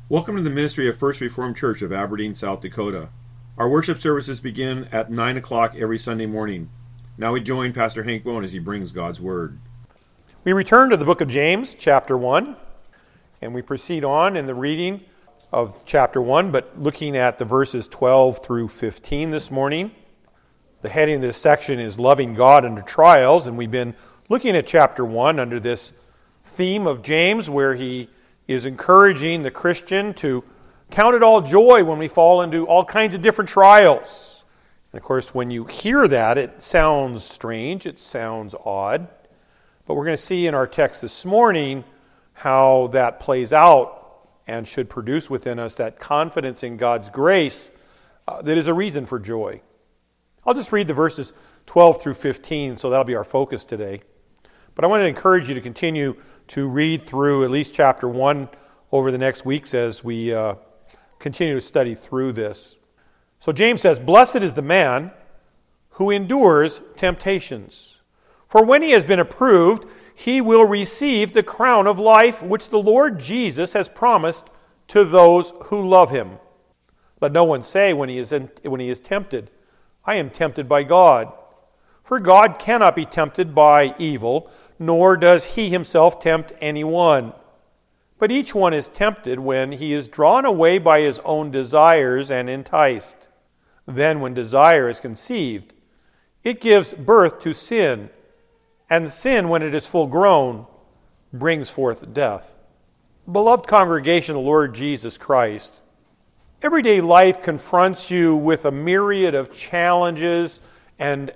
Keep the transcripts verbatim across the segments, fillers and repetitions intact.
Welcome to the ministry of First Reformed Church of Aberdeen, South Dakota. Our worship services begin at nine o'clock every Sunday morning. Now we join Pastor Hank Bone as he brings God's Word. We return to the book of James, chapter one, and we proceed on in the reading of chapter one, but looking at the verses twelve through fifteen this morning. The heading of this section is Loving God Under Trials, and we've been looking at chapter one under this theme of James, where he is encouraging the Christian to count it all joy when we fall into all kinds of different trials. And of course, when you hear that, it sounds strange, it sounds odd. But we're going to see in our text this morning how that plays out and should produce within us that confidence in God's grace uh, that is a reason for joy. I'll just read the verses twelve through fifteen, so that'll be our focus today. But I want to encourage you to continue to read through at least chapter one over the next weeks as we uh, continue to study through this. So James says, "Blessed is the man who endures temptations. For when he has been approved, he will receive the crown of life which the Lord Jesus has promised to those who love him. Let no one say when he is in, when he is tempted, 'I am tempted by God.' For God cannot be tempted by evil, nor does he himself tempt anyone. But each one is tempted when he is drawn away by his own desires and enticed. Then when desire is conceived, it gives birth to sin, and sin, when it is full grown, brings forth death." Beloved congregation of the Lord Jesus Christ, everyday life confronts you with a myriad of challenges and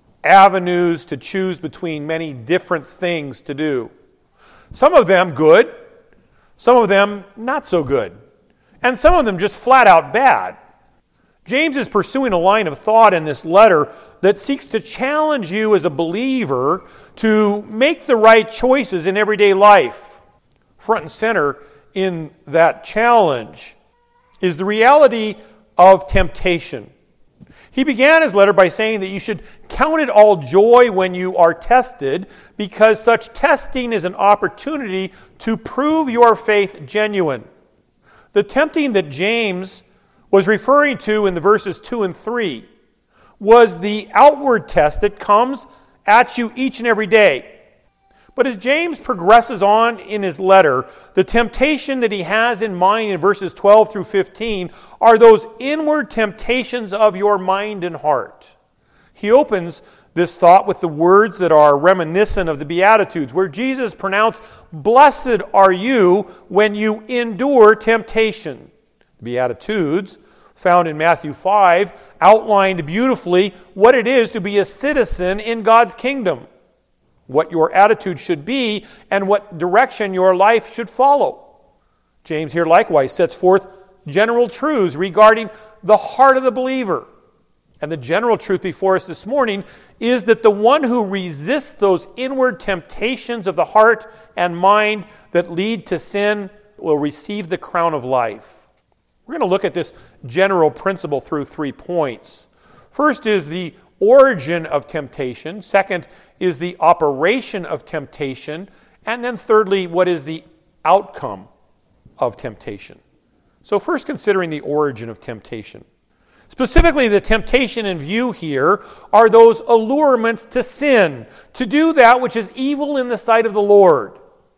avenues to choose between many different things to do. Some of them good, some of them not so good, and some of them just flat out bad. James is pursuing a line of thought in this letter that seeks to challenge you as a believer to make the right choices in everyday life. Front and center in that challenge is the reality of temptation. He began his letter by saying that you should count it all joy when you are tested, because such testing is an opportunity to prove your faith genuine. The tempting that James was referring to in the verses two and three was the outward test that comes at you each and every day. But as James progresses on in his letter, the temptation that he has in mind in verses twelve through fifteen are those inward temptations of your mind and heart. He opens this thought with the words that are reminiscent of the Beatitudes, where Jesus pronounced, "Blessed are you when you endure temptation." The Beatitudes, found in Matthew five, outlined beautifully what it is to be a citizen in God's kingdom, what your attitude should be, and what direction your life should follow. James here likewise sets forth general truths regarding the heart of the believer. And the general truth before us this morning is that the one who resists those inward temptations of the heart and mind that lead to sin will receive the crown of life. We're going to look at this general principle through three points. First is the origin of temptation. Second is the operation of temptation. And then thirdly, what is the outcome of temptation? So first, considering the origin of temptation. Specifically, the temptation in view here are those allurements to sin, to do that which is evil in the sight of the Lord.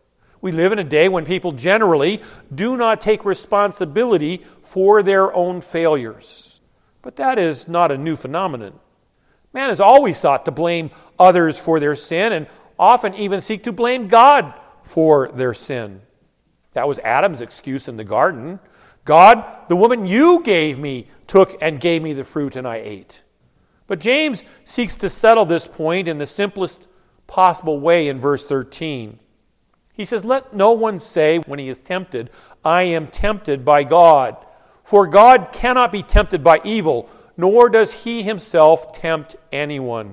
We live in a day when people generally do not take responsibility for their own failures. But that is not a new phenomenon. Man has always sought to blame others for their sin, and often even seek to blame God for their sin. That was Adam's excuse in the garden. "God, the woman you gave me took and gave me the fruit, and I ate." But James seeks to settle this point in the simplest possible way in verse thirteen. He says, "Let no one say when he is tempted, 'I am tempted by God.' For God cannot be tempted by evil, nor does he himself tempt anyone."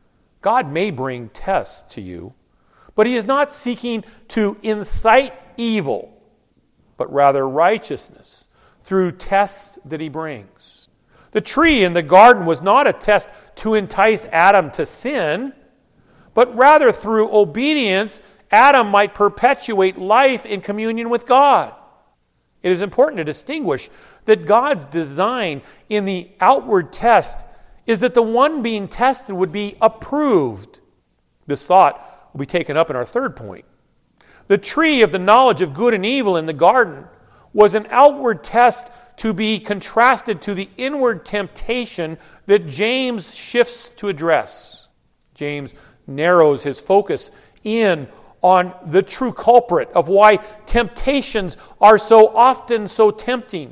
God may bring tests to you, but he is not seeking to incite evil, but rather righteousness through tests that he brings. The tree in the garden was not a test to entice Adam to sin, but rather through obedience, Adam might perpetuate life in communion with God. It is important to distinguish that God's design in the outward test is that the one being tested would be approved. This thought will be taken up in our third point. The tree of the knowledge of good and evil in the garden was an outward test to be contrasted to the inward temptation that James shifts to address. James narrows his focus in on the true culprit of why temptations are so often so tempting.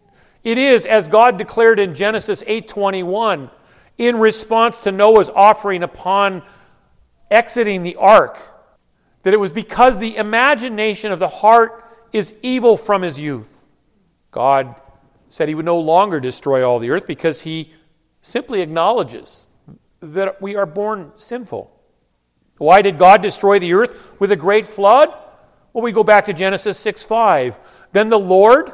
It is, as God declared in Genesis eight twenty-one, in response to Noah's offering upon exiting the ark, that it was because the imagination of the heart is evil from his youth. God said he would no longer destroy all the earth because he simply acknowledges that we are born sinful. Why did God destroy the earth with a great flood? Well, we go back to Genesis six five. Then the Lord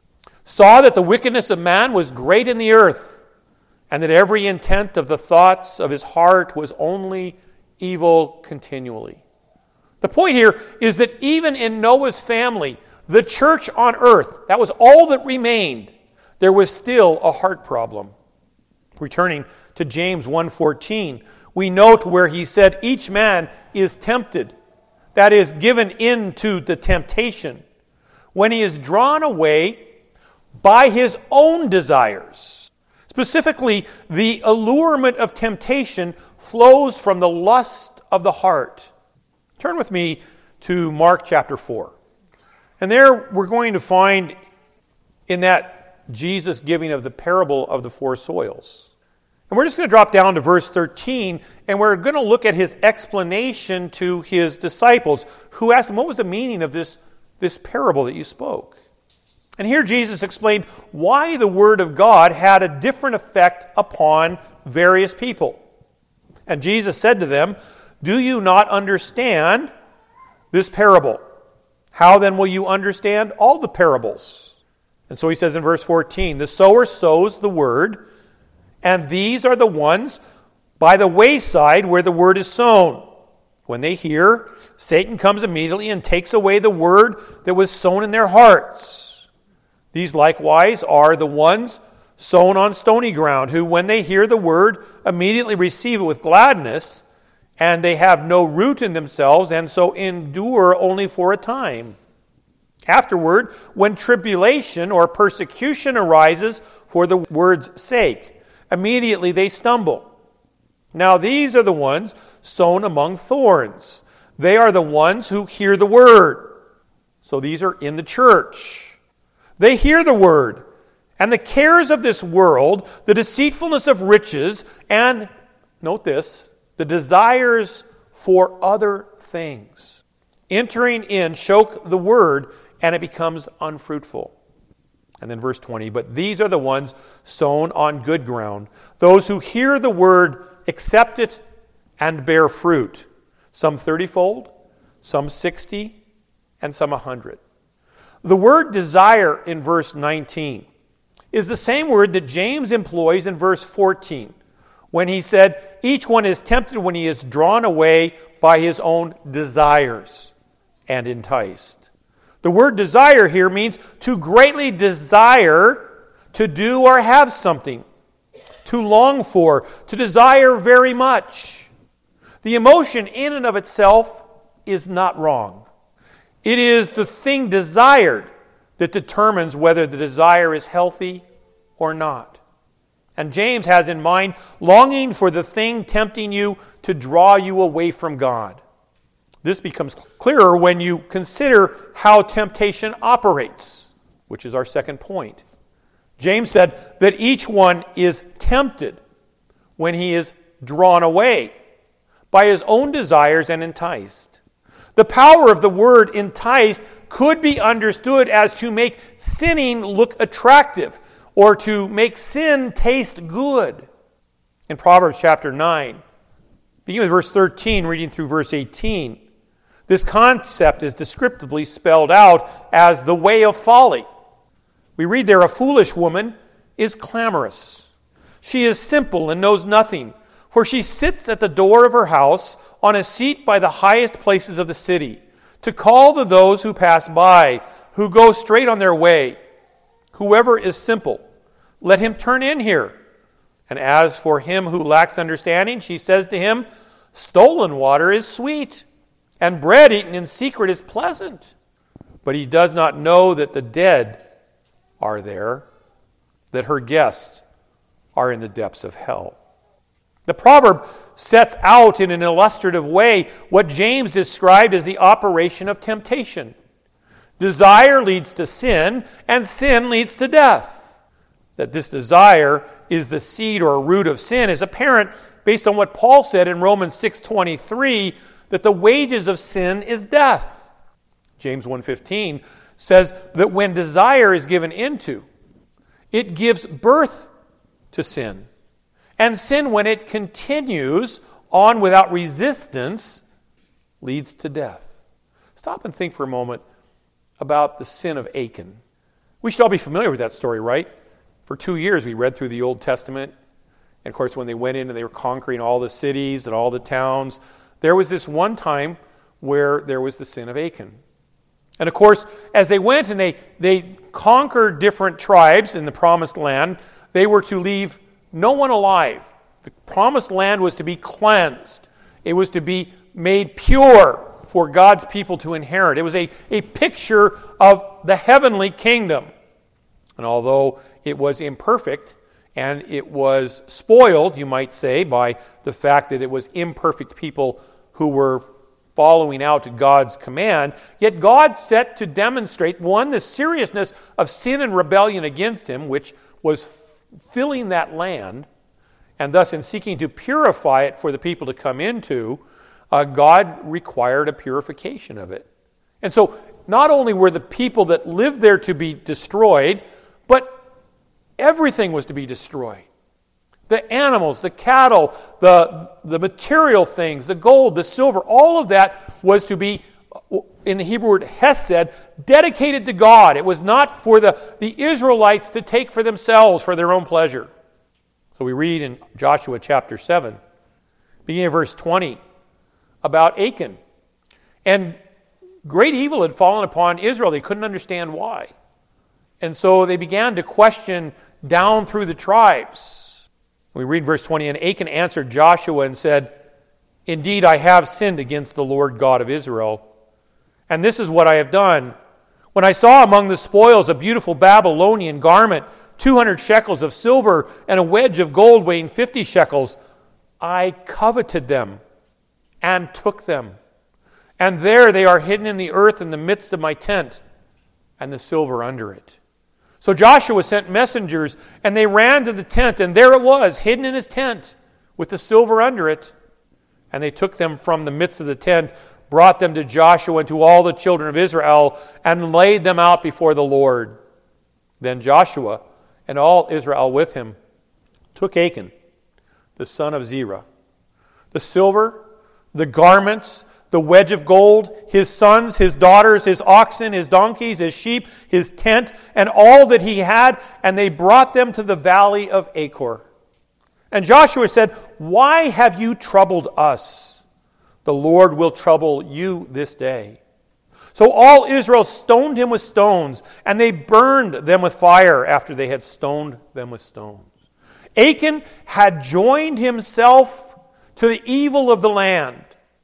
saw that the wickedness of man was great in the earth, and that every intent of the thoughts of his heart was only evil continually. The point here is that even in Noah's family, the church on earth, that was all that remained, there was still a heart problem. Returning to James one fourteen, we note where he said, each man is tempted, that is, given into the temptation, when he is drawn away by his own desires. Specifically, the allurement of temptation flows from the lust of the heart. Turn with me to Mark chapter four. And there we're going to find in that Jesus giving of the parable of the four soils. And we're just going to drop down to verse thirteen, and we're going to look at his explanation to his disciples, who asked him, what was the meaning of this, this parable that you spoke? And here Jesus explained why the Word of God had a different effect upon various people. And Jesus said to them, do you not understand this parable? How then will you understand all the parables? And so he says in verse fourteen, the sower sows the word, and these are the ones by the wayside where the word is sown. When they hear, Satan comes immediately and takes away the word that was sown in their hearts. These likewise are the ones sown on stony ground, who when they hear the word immediately receive it with gladness, and they have no root in themselves, and so endure only for a time. Afterward, when tribulation or persecution arises for the word's sake, immediately they stumble. Now these are the ones sown among thorns. They are the ones who hear the word. So these are in the church. They hear the word, and the cares of this world, the deceitfulness of riches, and, note this, the desires for other things, entering in, choke the word, and it becomes unfruitful. And then verse twenty, but these are the ones sown on good ground, those who hear the word, accept it, and bear fruit, some thirty-fold, some sixty, and some a hundred. The word desire in verse nineteen is the same word that James employs in verse fourteen, when he said, each one is tempted when he is drawn away by his own desires and enticed. The word desire here means to greatly desire to do or have something, to long for, to desire very much. The emotion in and of itself is not wrong. It is the thing desired that determines whether the desire is healthy or not. And James has in mind longing for the thing tempting you to draw you away from God. This becomes clearer when you consider how temptation operates, which is our second point. James said that each one is tempted when he is drawn away by his own desires and enticed. The power of the word enticed could be understood as to make sinning look attractive, or to make sin taste good. In Proverbs chapter nine, beginning with verse thirteen, reading through verse eighteen, this concept is descriptively spelled out as the way of folly. We read there, a foolish woman is clamorous. She is simple and knows nothing, for she sits at the door of her house on a seat by the highest places of the city, to call to those who pass by, who go straight on their way. Whoever is simple, let him turn in here. And as for him who lacks understanding, she says to him, stolen water is sweet, and bread eaten in secret is pleasant. But he does not know that the dead are there, that her guests are in the depths of hell. The proverb sets out in an illustrative way what James described as the operation of temptation. Desire leads to sin, and sin leads to death. That this desire is the seed or root of sin is apparent based on what Paul said in Romans six twenty-three, that the wages of sin is death. James one fifteen says that when desire is given into, it gives birth to sin. And sin, when it continues on without resistance, leads to death. Stop and think for a moment about the sin of Achan. We should all be familiar with that story, right? For two years we read through the Old Testament. And of course, when they went in and they were conquering all the cities and all the towns, there was this one time where there was the sin of Achan. And of course, as they went and they, they conquered different tribes in the promised land, they were to leave no one alive. The promised land was to be cleansed. It was to be made pure for God's people to inherit. It was a, a picture of the heavenly kingdom. And although it was imperfect and it was spoiled, you might say, by the fact that it was imperfect people who were following out God's command, yet God set to demonstrate, one, the seriousness of sin and rebellion against him, which was filling that land, and thus in seeking to purify it for the people to come into, uh, God required a purification of it. And so not only were the people that lived there to be destroyed, but everything was to be destroyed. The animals, the cattle, the, the material things, the gold, the silver, all of that was to be, in the Hebrew word hesed, dedicated to God. It was not for the, the Israelites to take for themselves for their own pleasure. So we read in Joshua chapter seven, beginning of verse twenty, about Achan. And great evil had fallen upon Israel. They couldn't understand why. And so they began to question down through the tribes. We read verse twenty, and Achan answered Joshua and said, indeed, I have sinned against the Lord God of Israel. And this is what I have done. When I saw among the spoils a beautiful Babylonian garment, two hundred shekels of silver, and a wedge of gold weighing fifty shekels, I coveted them and took them. And there they are hidden in the earth in the midst of my tent, and the silver under it. So Joshua sent messengers, and they ran to the tent, and there it was, hidden in his tent, with the silver under it. And they took them from the midst of the tent, brought them to Joshua and to all the children of Israel, and laid them out before the Lord. Then Joshua and all Israel with him took Achan, the son of Zerah, the silver, the garments, the wedge of gold, his sons, his daughters, his oxen, his donkeys, his sheep, his tent, and all that he had, and they brought them to the valley of Achor. And Joshua said, why have you troubled us? The Lord will trouble you this day. So all Israel stoned him with stones, and they burned them with fire after they had stoned them with stones. Achan had joined himself to the evil of the land.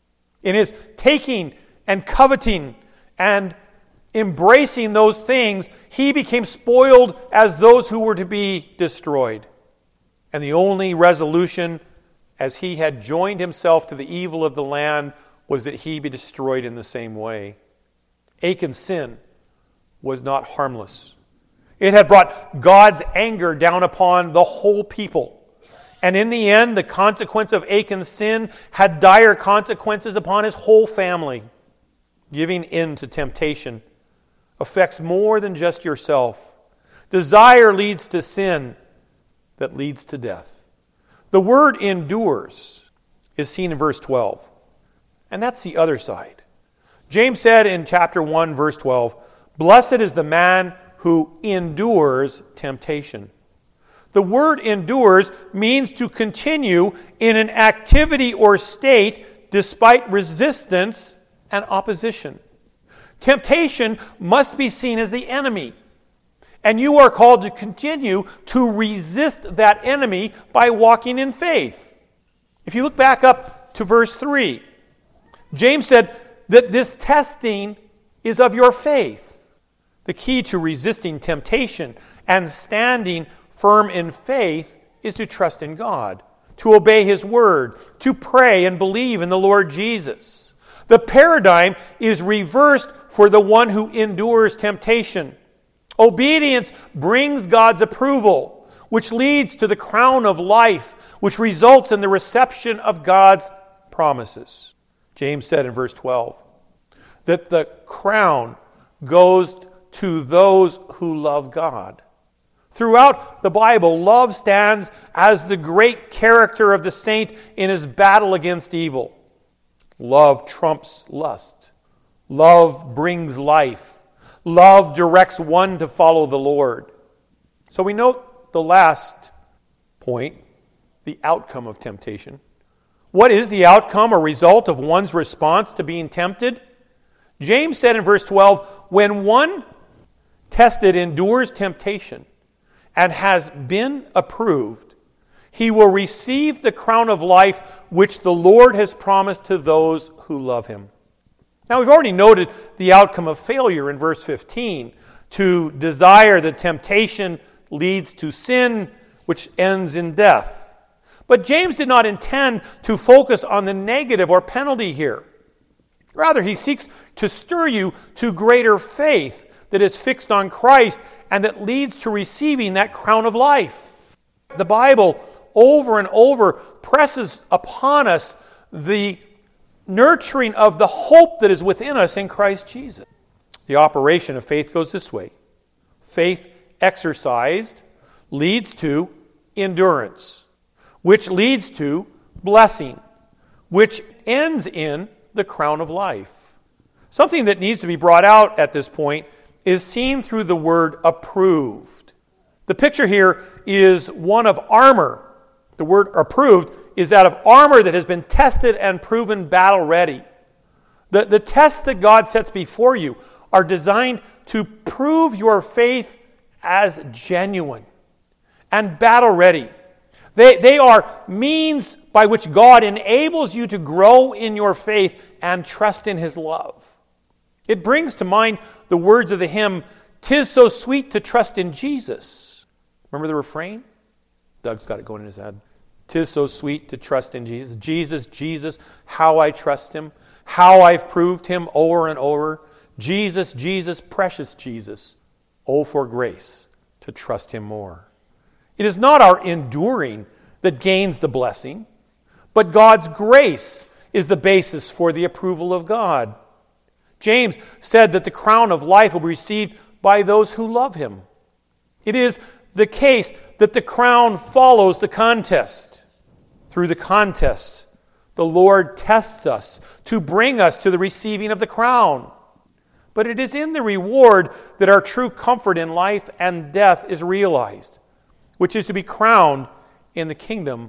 In his taking and coveting and embracing those things, he became spoiled as those who were to be destroyed. And the only resolution, as he had joined himself to the evil of the land, was that he be destroyed in the same way. Achan's sin was not harmless. It had brought God's anger down upon the whole people. And in the end, the consequence of Achan's sin had dire consequences upon his whole family. Giving in to temptation affects more than just yourself. Desire leads to sin that leads to death. The word endures is seen in verse twelve. And that's the other side. James said in chapter one, verse twelve, blessed is the man who endures temptation. The word endures means to continue in an activity or state despite resistance and opposition. Temptation must be seen as the enemy. And you are called to continue to resist that enemy by walking in faith. If you look back up to verse three, James said that this testing is of your faith. The key to resisting temptation and standing firm in faith is to trust in God, to obey His word, to pray and believe in the Lord Jesus. The paradigm is reversed for the one who endures temptation. Obedience brings God's approval, which leads to the crown of life, which results in the reception of God's promises. James said in verse twelve that the crown goes to those who love God. Throughout the Bible, love stands as the great character of the saint in his battle against evil. Love trumps lust. Love brings life. Love directs one to follow the Lord. So we note the last point, the outcome of temptation. What is the outcome or result of one's response to being tempted? James said in verse twelve, when one tested endures temptation and has been approved, he will receive the crown of life which the Lord has promised to those who love Him. Now, we've already noted the outcome of failure in verse fifteen. To desire the temptation leads to sin, which ends in death. But James did not intend to focus on the negative or penalty here. Rather, he seeks to stir you to greater faith that is fixed on Christ and that leads to receiving that crown of life. The Bible over and over presses upon us the nurturing of the hope that is within us in Christ Jesus. The operation of faith goes this way. Faith exercised leads to endurance, which leads to blessing, which ends in the crown of life. Something that needs to be brought out at this point is seen through the word approved. The picture here is one of armor. The word approved is that of armor that has been tested and proven battle ready. The, the tests that God sets before you are designed to prove your faith as genuine and battle ready. They, they are means by which God enables you to grow in your faith and trust in His love. It brings to mind the words of the hymn, "'Tis so sweet to trust in Jesus." Remember the refrain? Doug's got it going in his head. "'Tis so sweet to trust in Jesus. Jesus, Jesus, how I trust Him. How I've proved Him over and over. Jesus, Jesus, precious Jesus. Oh, for grace to trust Him more." It is not our enduring that gains the blessing, but God's grace is the basis for the approval of God. James said that the crown of life will be received by those who love Him. It is the case that the crown follows the contest. Through the contest, the Lord tests us to bring us to the receiving of the crown. But it is in the reward that our true comfort in life and death is realized, which is to be crowned in the kingdom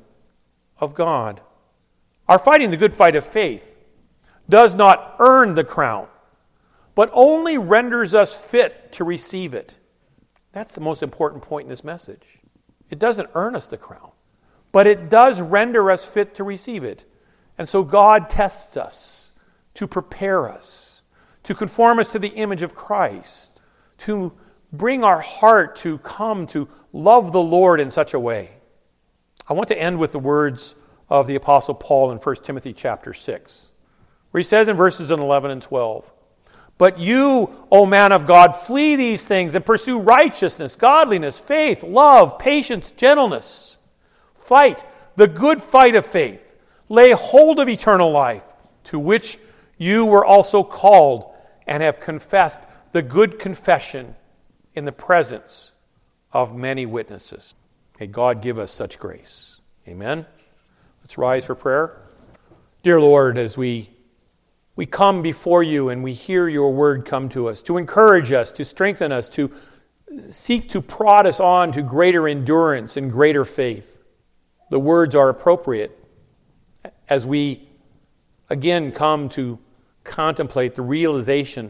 of God. Our fighting the good fight of faith does not earn the crown, but only renders us fit to receive it. That's the most important point in this message. It doesn't earn us the crown, but it does render us fit to receive it. And so God tests us to prepare us, to conform us to the image of Christ, to bring our heart to come to love the Lord in such a way. I want to end with the words of the Apostle Paul in First Timothy chapter six, where he says in verses eleven and twelve, "But you, O man of God, flee these things and pursue righteousness, godliness, faith, love, patience, gentleness. Fight the good fight of faith. Lay hold of eternal life, to which you were also called and have confessed the good confession in the presence of many witnesses." May God give us such grace. Amen. Let's rise for prayer. Dear Lord, as we We come before You and we hear Your word come to us, to encourage us, to strengthen us, to seek to prod us on to greater endurance and greater faith. The words are appropriate as we again come to contemplate the realization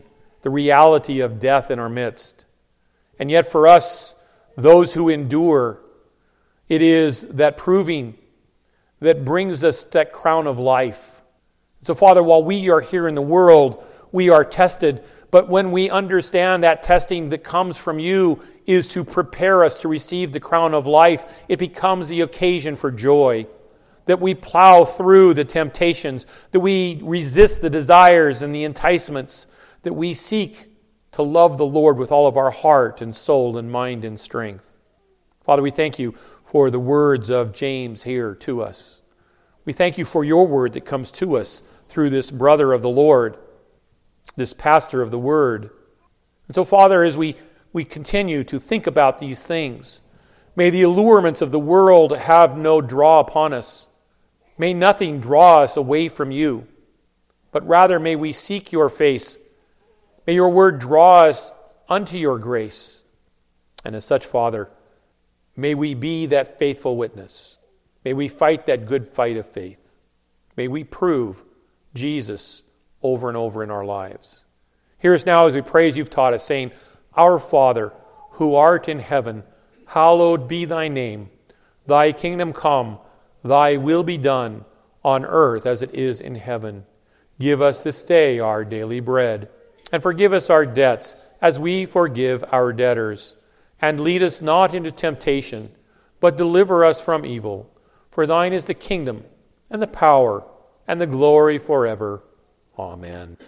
the reality of death in our midst. And yet for us, those who endure, it is that proving that brings us that crown of life. So Father, while we are here in the world, we are tested, but when we understand that testing that comes from you is to prepare us to receive the crown of life, it becomes the occasion for joy. That we plow through the temptations, that we resist the desires and the enticements, that we seek to love the Lord with all of our heart and soul and mind and strength. Father, we thank you for the words of James here to us. We thank you for your word that comes to us through this brother of the Lord, this pastor of the word. And so, Father, as we, we continue to think about these things, may the allurements of the world have no draw upon us. May nothing draw us away from you, but rather may we seek your face. May your word draw us unto your grace. And as such, Father, may we be that faithful witness. May we fight that good fight of faith. May we prove Jesus over and over in our lives. Hear us now as we pray as you've taught us, saying, Our Father, who art in heaven, hallowed be thy name. Thy kingdom come, thy will be done, on earth as it is in heaven. Give us this day our daily bread, and forgive us our debts, as we forgive our debtors. And lead us not into temptation, but deliver us from evil. For thine is the kingdom, and the power, and the glory forever. Amen.